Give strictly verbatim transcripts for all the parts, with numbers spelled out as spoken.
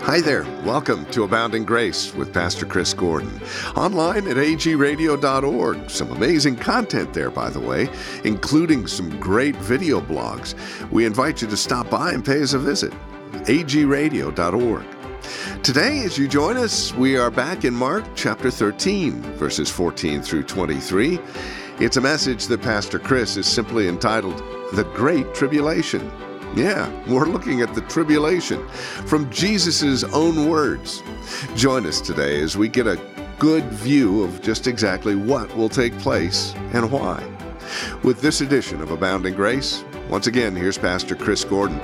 Hi there. Welcome to Abounding Grace with Pastor Chris Gordon. Online at a g radio dot org. Some amazing content there, by the way, including some great video blogs. We invite you to stop by and pay us a visit. a g radio dot org. Today, as you join us, we are back in Mark chapter thirteen, verses fourteen through twenty-three. It's a message that Pastor Chris is simply entitled, The Great Tribulation. Yeah, we're looking at the tribulation from Jesus' own words. Join us today as we get a good view of just exactly what will take place and why. With this edition of Abounding Grace, once again, here's Pastor Chris Gordon.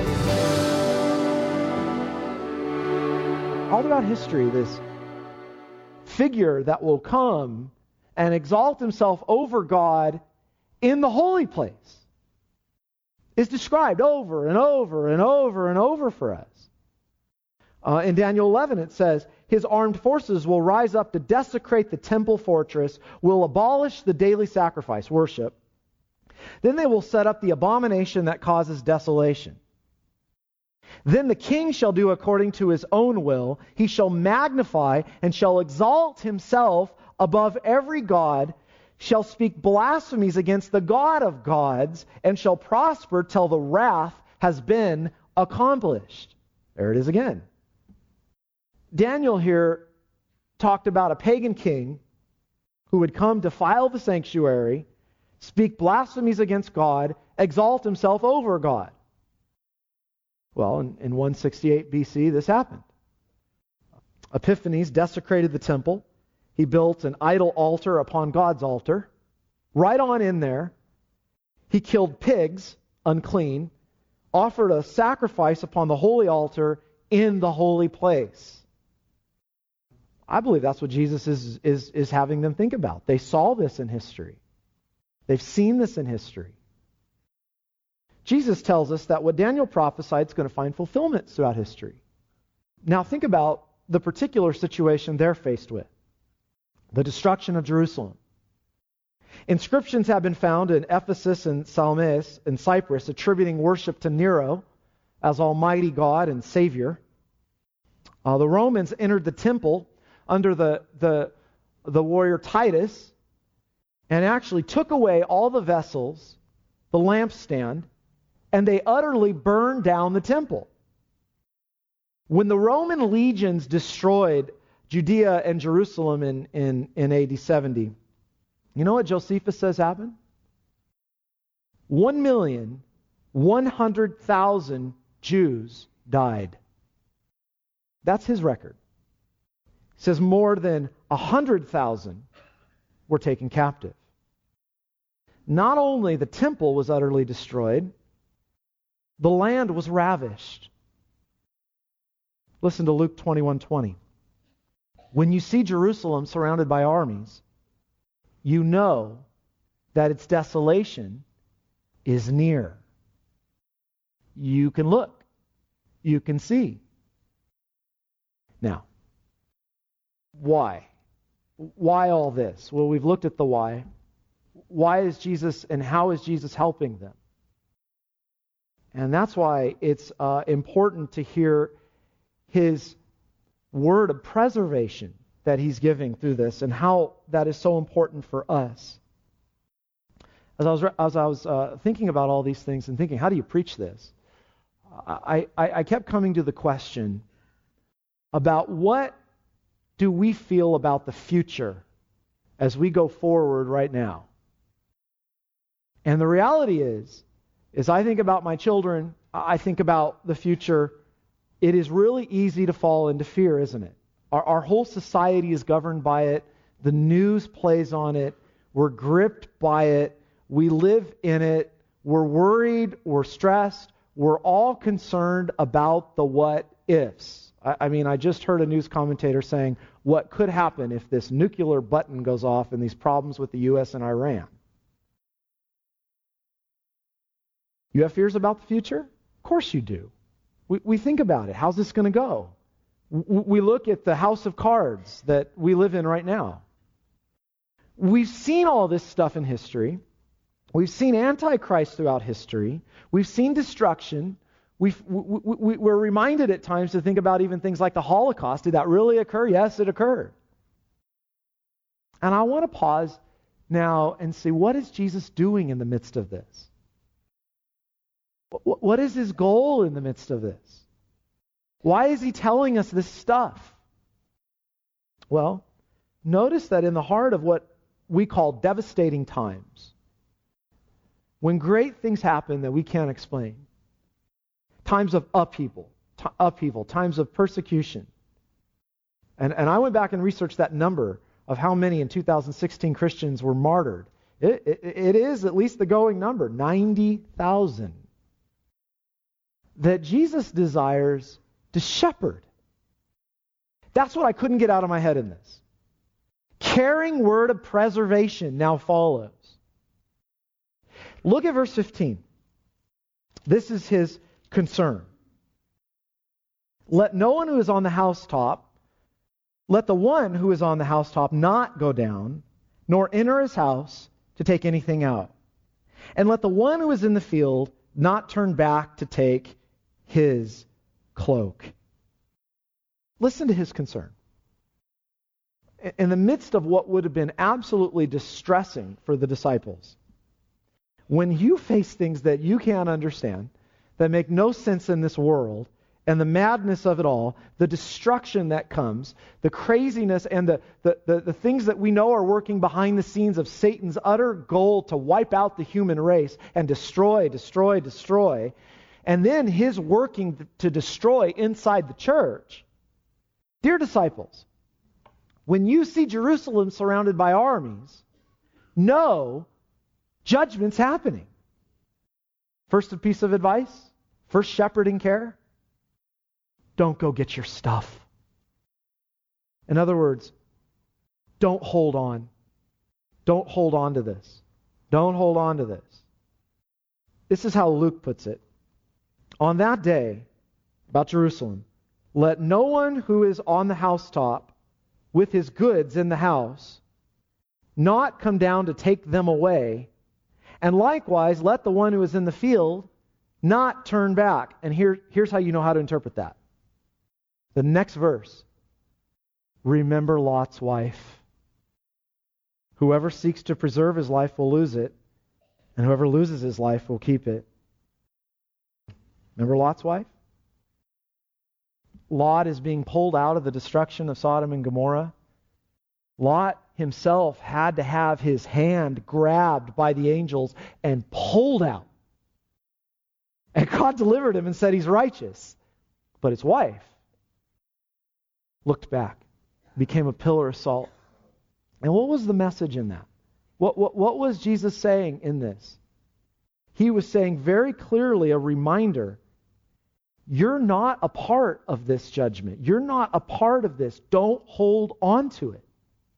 All throughout history, this figure that will come and exalt himself over God in the holy place is described over and over and over and over for us. Uh, in Daniel eleven, it says, his armed forces will rise up to desecrate the temple fortress, will abolish the daily sacrifice, worship. Then they will set up the abomination that causes desolation. Then the king shall do according to his own will. He shall magnify and shall exalt himself above every god, shall speak blasphemies against the God of gods, and shall prosper till the wrath has been accomplished. There it is again. Daniel here talked about a pagan king who would come defile the sanctuary, speak blasphemies against God, exalt himself over God. Well, in, in one sixty-eight B C, this happened. Epiphanes desecrated the temple. He built an idol altar upon God's altar. Right on in there, he killed pigs, unclean, offered a sacrifice upon the holy altar in the holy place. I believe that's what Jesus is, is, is having them think about. They saw this in history. They've seen this in history. Jesus tells us that what Daniel prophesied is going to find fulfillment throughout history. Now think about the particular situation they're faced with. The destruction of Jerusalem. Inscriptions have been found in Ephesus and Salamis and Cyprus attributing worship to Nero as Almighty God and Savior. Uh, the Romans entered the temple under the, the, the warrior Titus and actually took away all the vessels, the lampstand, and they utterly burned down the temple. When the Roman legions destroyed Judea and Jerusalem in, in, in A D seventy. You know what Josephus says happened? One million, one hundred thousand Jews died. That's his record. He says more than a hundred thousand were taken captive. Not only the temple was utterly destroyed, the land was ravished. Listen to Luke twenty-one twenty. When you see Jerusalem surrounded by armies, you know that its desolation is near. You can look. You can see. Now, why? Why all this? Well, we've looked at the why. Why is Jesus and how is Jesus helping them? And that's why it's uh, important to hear his word of preservation that he's giving through this and how that is so important for us. As I was as I was uh, thinking about all these things and thinking, how do you preach this? I, I, I kept coming to the question about what do we feel about the future as we go forward right now? And the reality is, is I think about my children, I think about the future. It is really easy to fall into fear, isn't it? Our, our whole society is governed by it. The news plays on it. We're gripped by it. We live in it. We're worried. We're stressed. We're all concerned about the what ifs. I, I mean, I just heard a news commentator saying, what could happen if this nuclear button goes off and these problems with the U S and Iran? You have fears about the future? Of course you do. We, we think about it. How's this going to go? W- we look at the house of cards that we live in right now. We've seen all this stuff in history. We've seen Antichrist throughout history. We've seen destruction. We, we, we, we're reminded at times to think about even things like the Holocaust. Did that really occur? Yes, it occurred. And I want to pause now and see, what is Jesus doing in the midst of this? What is his goal in the midst of this? Why is he telling us this stuff? Well, notice that in the heart of what we call devastating times, when great things happen that we can't explain, times of upheaval, t- upheaval, times of persecution. And, and I went back and researched that number of how many in two thousand sixteen Christians were martyred. It, it, it is at least the going number, ninety thousand. That Jesus desires to shepherd. That's what I couldn't get out of my head in this. Caring word of preservation now follows. Look at verse fifteen. This is his concern. Let no one who is on the housetop, let the one who is on the housetop not go down, nor enter his house to take anything out. And let the one who is in the field not turn back to take his cloak. Listen to his concern. In the midst of what would have been absolutely distressing for the disciples, when you face things that you can't understand, that make no sense in this world, and the madness of it all, the destruction that comes, the craziness and the, the, the, the things that we know are working behind the scenes of Satan's utter goal to wipe out the human race and destroy, destroy, destroy, and then his working to destroy inside the church. Dear disciples, when you see Jerusalem surrounded by armies, know judgment's happening. First piece of advice, first shepherding care, don't go get your stuff. In other words, don't hold on. Don't hold on to this. Don't hold on to this. This is how Luke puts it. On that day, about Jerusalem, let no one who is on the housetop with his goods in the house not come down to take them away, and likewise let the one who is in the field not turn back. And here, here's how you know how to interpret that. The next verse. Remember Lot's wife. Whoever seeks to preserve his life will lose it, and whoever loses his life will keep it. Remember Lot's wife? Lot is being pulled out of the destruction of Sodom and Gomorrah. Lot himself had to have his hand grabbed by the angels and pulled out. And God delivered him and said he's righteous. But his wife looked back, became a pillar of salt. And what was the message in that? What, what, what was Jesus saying in this? He was saying very clearly a reminder, you're not a part of this judgment. You're not a part of this. Don't hold on to it.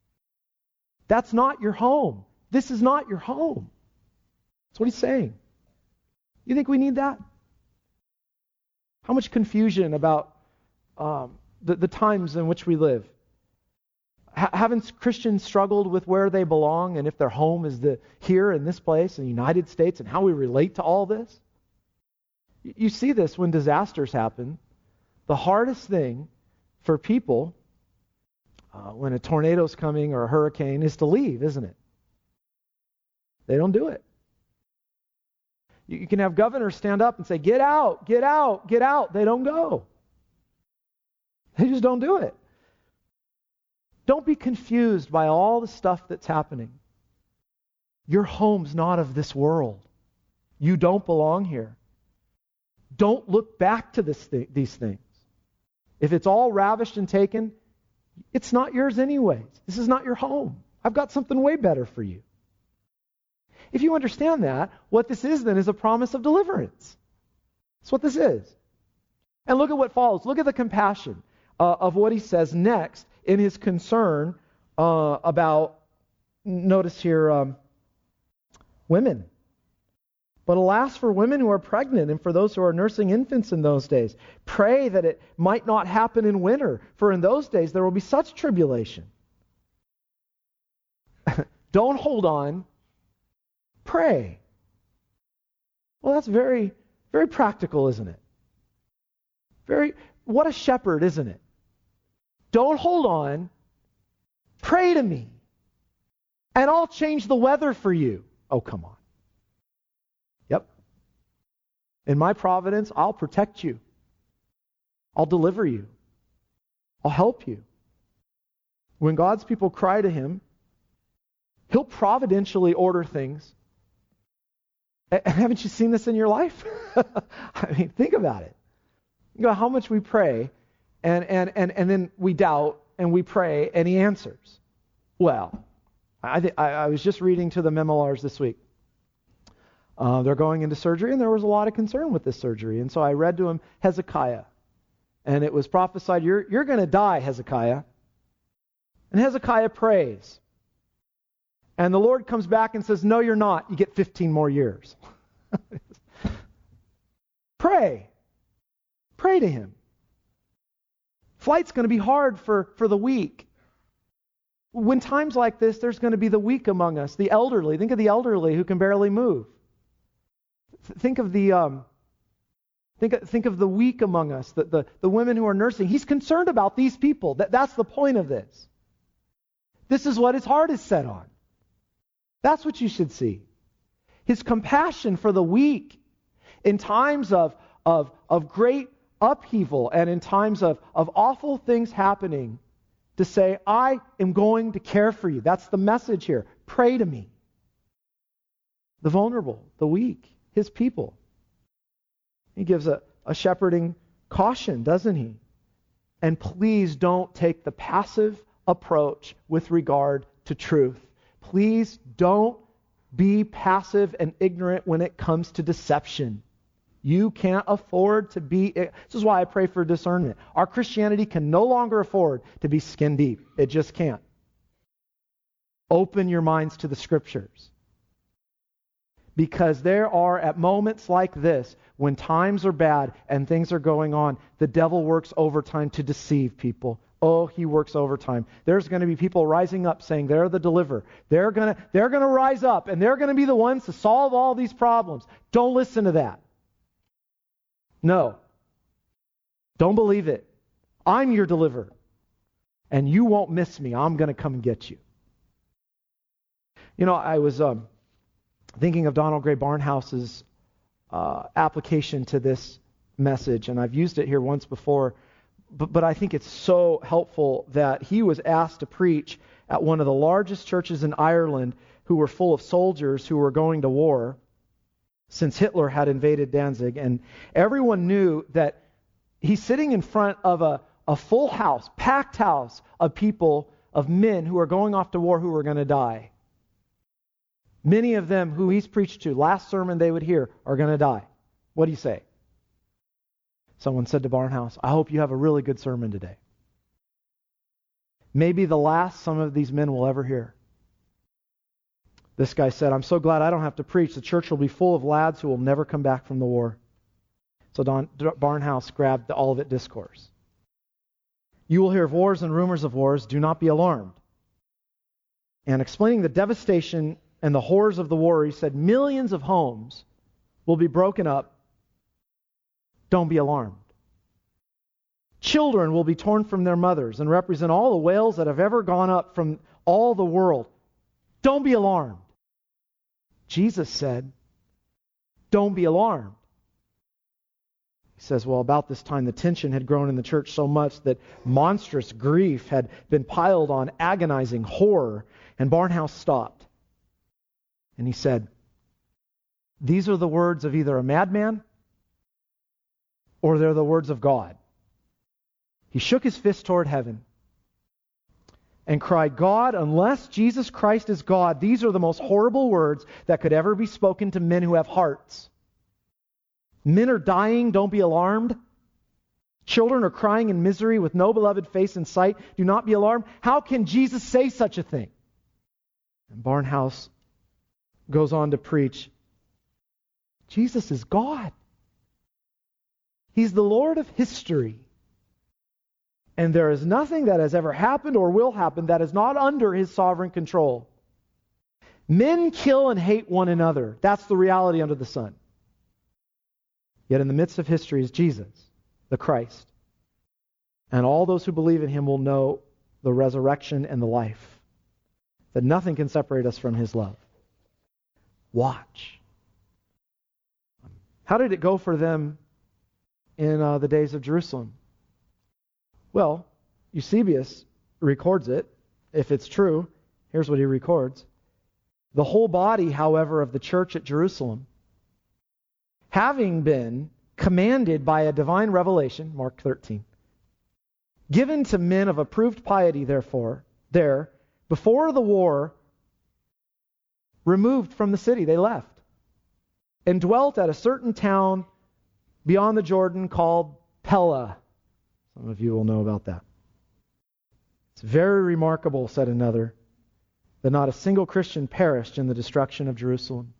That's not your home. This is not your home. That's what he's saying. You think we need that? How much confusion about um, the, the times in which we live. H- haven't Christians struggled with where they belong and if their home is the here in this place in the United States and how we relate to all this? Y- you see this when disasters happen. The hardest thing for people uh, when a tornado's coming or a hurricane is to leave, isn't it? They don't do it. You, you can have governors stand up and say, get out, get out, get out. They don't go. They just don't do it. Don't be confused by all the stuff that's happening. Your home's not of this world. You don't belong here. Don't look back to this th- these things. If it's all ravished and taken, it's not yours anyways. This is not your home. I've got something way better for you. If you understand that, what this is then is a promise of deliverance. That's what this is. And look at what follows. Look at the compassion uh, of what he says next in his concern uh, about, notice here, um, women. But alas for women who are pregnant and for those who are nursing infants in those days. Pray that it might not happen in winter, for in those days there will be such tribulation. Don't hold on. Pray. Well, that's very, very practical, isn't it? Very, what a shepherd, isn't it? Don't hold on. Pray to me. And I'll change the weather for you. Oh, come on. Yep. In my providence, I'll protect you. I'll deliver you. I'll help you. When God's people cry to him, he'll providentially order things. And haven't you seen this in your life? I mean, think about it. You know how much we pray, and, and, and, and then we doubt, and we pray, and he answers. Well, I, th- I, I was just reading to the Memilars this week. Uh, they're going into surgery, and there was a lot of concern with this surgery. And so I read to him Hezekiah. And it was prophesied, you're, you're going to die, Hezekiah. And Hezekiah prays. And the Lord comes back and says, no, you're not. You get fifteen more years. Pray. Pray to him. Flight's going to be hard for, for the weak. When times like this, there's going to be the weak among us, the elderly. Think of the elderly who can barely move. Think of the um, think of, think of the weak among us, the, the, the women who are nursing. He's concerned about these people. That, that's the point of this. This is what his heart is set on. That's what you should see. His compassion for the weak in times of, of, of great upheaval and in times of, of awful things happening, to say, I am going to care for you. That's the message here. Pray to me. The vulnerable, the weak, his people. He gives a, a shepherding caution, doesn't he? And please don't take the passive approach with regard to truth. Please don't be passive and ignorant when it comes to deception. You can't afford to be... This is why I pray for discernment. Our Christianity can no longer afford to be skin deep. It just can't. Open your minds to the Scriptures. Because there are, at moments like this, when times are bad and things are going on, the devil works overtime to deceive people. Oh, he works overtime. There's going to be people rising up saying they're the deliverer. They're going to, they're going to rise up and they're going to be the ones to solve all these problems. Don't listen to that. No. Don't believe it. I'm your deliverer. And you won't miss me. I'm going to come and get you. You know, I was um, thinking of Donald Gray Barnhouse's uh, application to this message, and I've used it here once before, but, but I think it's so helpful that he was asked to preach at one of the largest churches in Ireland who were full of soldiers who were going to war since Hitler had invaded Danzig, and everyone knew that he's sitting in front of a, a full house, packed house of people, of men who are going off to war who are going to die. Many of them who he's preached to, last sermon they would hear, are going to die. What do you say? Someone said to Barnhouse, I hope you have a really good sermon today. Maybe the last some of these men will ever hear. This guy said, I'm so glad I don't have to preach. The church will be full of lads who will never come back from the war. So Don, Barnhouse grabbed the Olivet Discourse. You will hear of wars and rumors of wars. Do not be alarmed. And explaining the devastation and the horrors of the war, he said, millions of homes will be broken up. Don't be alarmed. Children will be torn from their mothers and represent all the whales that have ever gone up from all the world. Don't be alarmed. Jesus said, don't be alarmed. He says, well, about this time the tension had grown in the church so much that monstrous grief had been piled on agonizing horror, and Barnhouse stopped. And he said, these are the words of either a madman or they're the words of God. He shook his fist toward heaven and cried, God, unless Jesus Christ is God, these are the most horrible words that could ever be spoken to men who have hearts. Men are dying, don't be alarmed. Children are crying in misery with no beloved face in sight, do not be alarmed. How can Jesus say such a thing? And Barnhouse goes on to preach, Jesus is God. He's the Lord of history. And there is nothing that has ever happened or will happen that is not under His sovereign control. Men kill and hate one another. That's the reality under the sun. Yet in the midst of history is Jesus. the Christ. And all those who believe in him will know the resurrection and the life, that nothing can separate us from his love. Watch. How did it go for them in uh, the days of Jerusalem? Well, Eusebius records it. If it's true, here's what he records. The whole body, however, of the church at Jerusalem, having been commanded by a divine revelation, Mark thirteen, given to men of approved piety, therefore, there, before the war, removed from the city, they left, and dwelt at a certain town beyond the Jordan called Pella. Some of you will know about that. It's very remarkable, said another, that not a single Christian perished in the destruction of Jerusalem.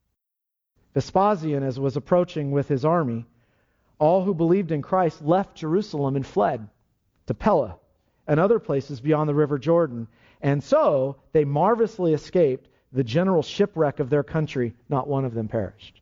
Vespasian, as was approaching with his army, all who believed in Christ left Jerusalem and fled to Pella and other places beyond the river Jordan. And so they marvelously escaped the general shipwreck of their country. Not one of them perished.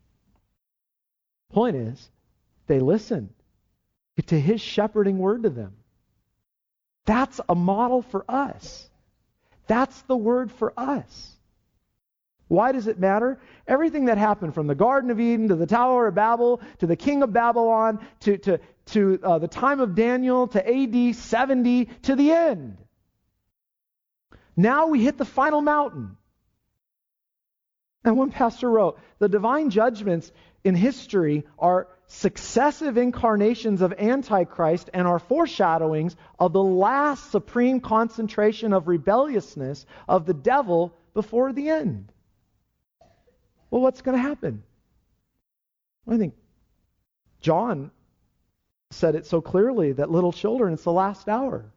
Point is, they listened to his shepherding word to them. That's a model for us. That's the word for us. Why does it matter? Everything that happened from the Garden of Eden to the Tower of Babel to the King of Babylon to, to, to uh, the time of Daniel to A D seventy to the end. Now we hit the final mountain. And one pastor wrote, the divine judgments in history are successive incarnations of Antichrist and are foreshadowings of the last supreme concentration of rebelliousness of the devil before the end. Well, what's going to happen? I think John said it so clearly that little children, it's the last hour.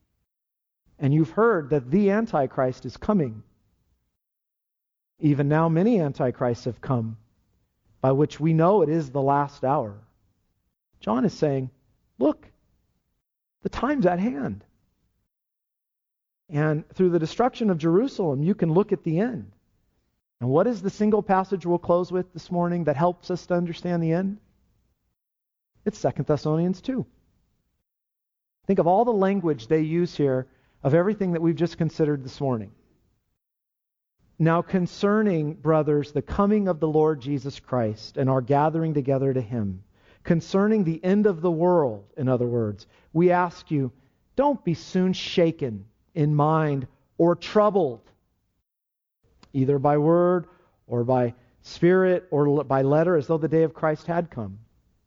And you've heard that the Antichrist is coming. Even now many Antichrists have come, by which we know it is the last hour. John is saying, look, the time's at hand. And through the destruction of Jerusalem, you can look at the end. And what is the single passage we'll close with this morning that helps us to understand the end? It's Second Thessalonians two. Think of all the language they use here of everything that we've just considered this morning. Now concerning, brothers, the coming of the Lord Jesus Christ and our gathering together to him, concerning the end of the world, in other words, we ask you, don't be soon shaken in mind or troubled, either by word or by spirit or by letter, as though the day of Christ had come.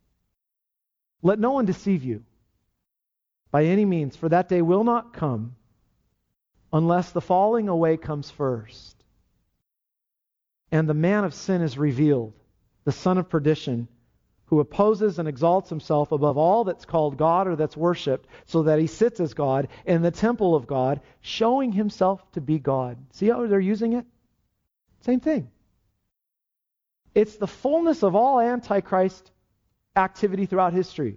Let no one deceive you by any means, for that day will not come unless the falling away comes first, and the man of sin is revealed, the son of perdition, who opposes and exalts himself above all that's called God or that's worshipped, so that he sits as God in the temple of God, showing himself to be God. See how they're using it? Same thing. It's the fullness of all Antichrist activity throughout history.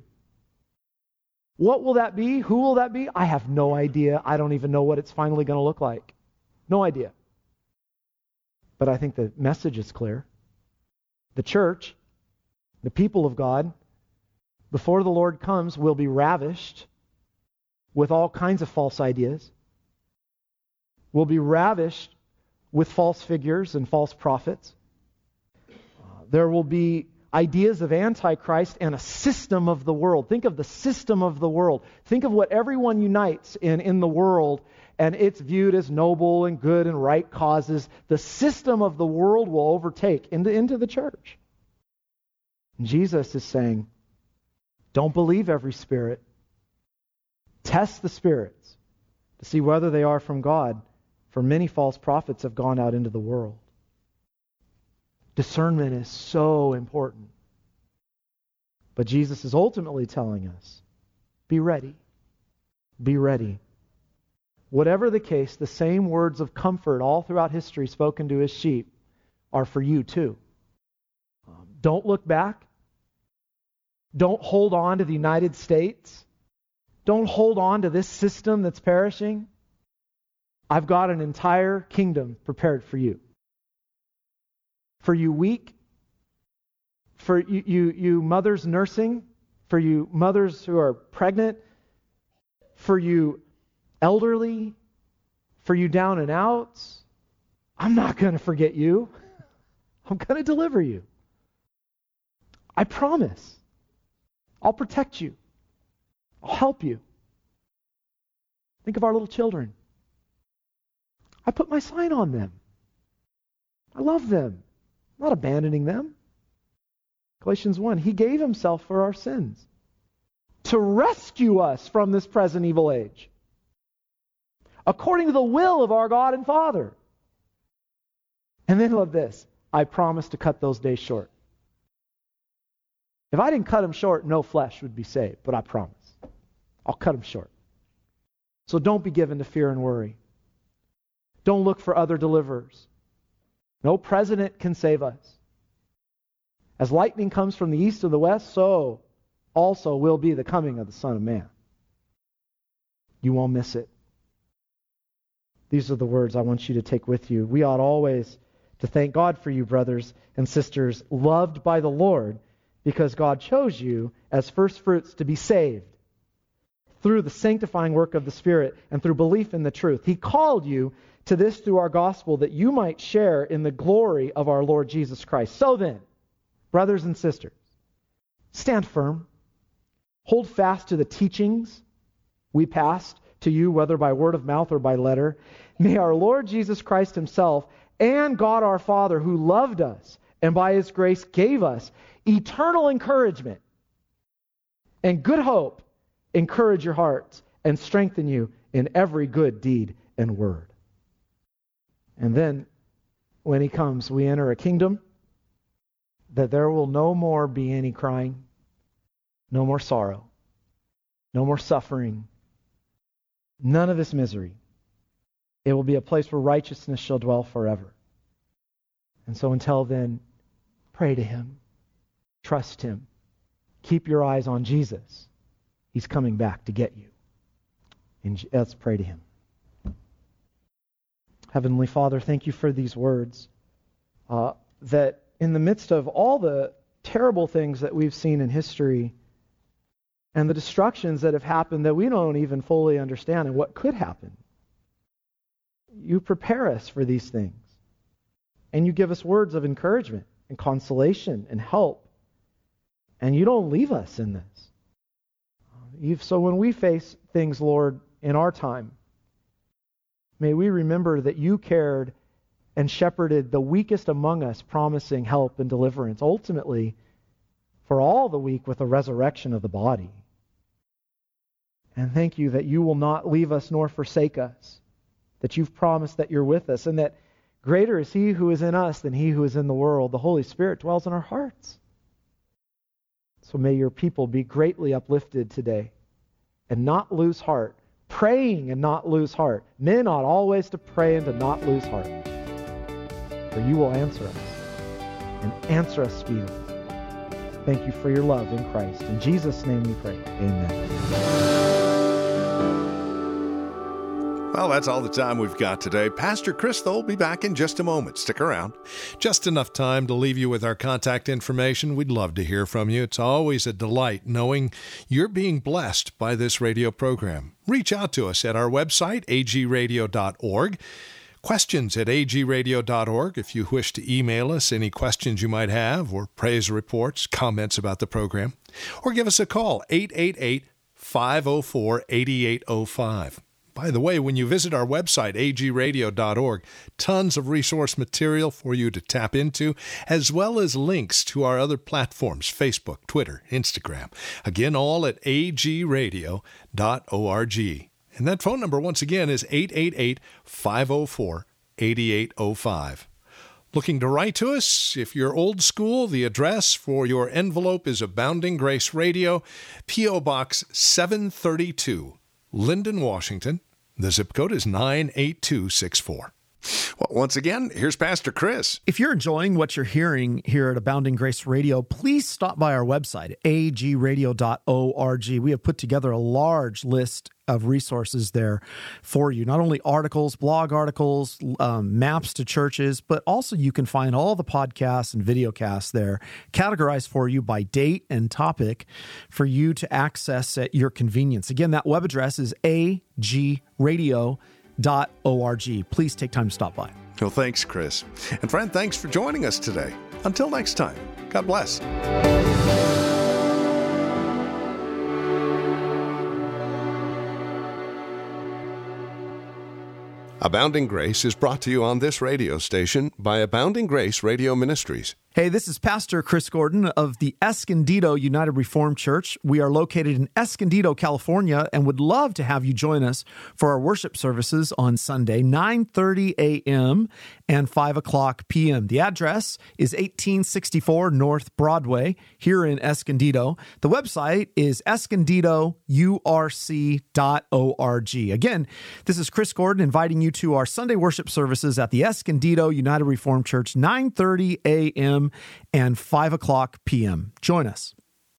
What will that be? Who will that be? I have no idea. I don't even know what it's finally going to look like. No idea. But I think the message is clear. The church, the people of God, before the Lord comes, will be ravished with all kinds of false ideas. Will be ravished with false figures and false prophets. Uh, there will be ideas of Antichrist and a system of the world. Think of the system of the world. Think of what everyone unites in in the world, and it's viewed as noble and good and right causes. The system of the world will overtake into, into the church. And Jesus is saying, don't believe every spirit. Test the spirits to see whether they are from God, for many false prophets have gone out into the world. Discernment is so important. But Jesus is ultimately telling us, be ready. Be ready. Whatever the case, the same words of comfort all throughout history spoken to his sheep are for you too. Um, don't look back. Don't hold on to the United States. Don't hold on to this system that's perishing. I've got an entire kingdom prepared for you. For you weak, for you, you, you mothers nursing, for you mothers who are pregnant, for you elderly, for you down and outs. I'm not going to forget you. I'm going to deliver you. I promise. I'll protect you. I'll help you. Think of our little children. I put my sign on them. I love them. I'm not abandoning them. Galatians one, he gave himself for our sins to rescue us from this present evil age, according to the will of our God and Father. And then love this, I promise to cut those days short. If I didn't cut them short, no flesh would be saved, but I promise. I'll cut them short. So don't be given to fear and worry. Don't look for other deliverers. No president can save us. As lightning comes from the east to the west, so also will be the coming of the Son of Man. You won't miss it. These are the words I want you to take with you. We ought always to thank God for you, brothers and sisters, loved by the Lord, because God chose you as first fruits to be saved through the sanctifying work of the Spirit and through belief in the truth. He called you to this through our gospel, that you might share in the glory of our Lord Jesus Christ. So then, brothers and sisters, stand firm. Hold fast to the teachings we passed to you, whether by word of mouth or by letter. May our Lord Jesus Christ himself and God our Father, who loved us and by his grace gave us eternal encouragement and good hope, encourage your hearts and strengthen you in every good deed and word. And then, when he comes, we enter a kingdom that there will no more be any crying, no more sorrow, no more suffering, none of this misery. It will be a place where righteousness shall dwell forever. And so until then, pray to him, trust him, keep your eyes on Jesus. He's coming back to get you. And let's pray to him. Heavenly Father, thank you for these words, uh, that in the midst of all the terrible things that we've seen in history and the destructions that have happened that we don't even fully understand and what could happen, you prepare us for these things. And you give us words of encouragement and consolation and help. And you don't leave us in this. You've, so when we face things, Lord, in our time, may we remember that you cared and shepherded the weakest among us, promising help and deliverance, ultimately for all the weak with the resurrection of the body. And thank you that you will not leave us nor forsake us, that you've promised that you're with us, and that greater is he who is in us than he who is in the world. The Holy Spirit dwells in our hearts. So may your people be greatly uplifted today and not lose heart, praying and not lose heart. Men ought always to pray and to not lose heart. For you will answer us, and answer us speedily. Thank you for your love in Christ. In Jesus' name we pray. Amen. Well, that's all the time we've got today. Pastor Chris, though, will be back in just a moment. Stick around. Just enough time to leave you with our contact information. We'd love to hear from you. It's always a delight knowing you're being blessed by this radio program. Reach out to us at our website, a g radio dot org. Questions at a g radio dot org if you wish to email us any questions you might have or praise reports, comments about the program. Or give us a call, eight eight eight, five oh four, eight eight oh five. By the way, when you visit our website, a g radio dot org, tons of resource material for you to tap into, as well as links to our other platforms, Facebook, Twitter, Instagram. Again, all at a g radio dot org. And that phone number, once again, is eight eight eight, five oh four, eight eight oh five. Looking to write to us? If you're old school, the address for your envelope is Abounding Grace Radio, P O Box seven thirty-two, Linden, Washington. The zip code is nine eight two six four. Well, once again, here's Pastor Chris. If you're enjoying what you're hearing here at Abounding Grace Radio, please stop by our website, a g radio dot org. We have put together a large list of resources there for you. Not only articles, blog articles, um, maps to churches, but also you can find all the podcasts and videocasts there categorized for you by date and topic for you to access at your convenience. Again, that web address is a g radio dot org. Please take time to stop by. Well, thanks, Chris. And friend, thanks for joining us today. Until next time, God bless. Abounding Grace is brought to you on this radio station by Abounding Grace Radio Ministries. Hey, this is Pastor Chris Gordon of the Escondido United Reformed Church. We are located in Escondido, California, and would love to have you join us for our worship services on Sunday, nine thirty a.m. and five o'clock p.m. The address is eighteen sixty-four North Broadway here in Escondido. The website is escondido u r c dot org. Again, this is Chris Gordon inviting you to our Sunday worship services at the Escondido United Reformed Church, nine thirty a.m. and five o'clock p.m. Join us.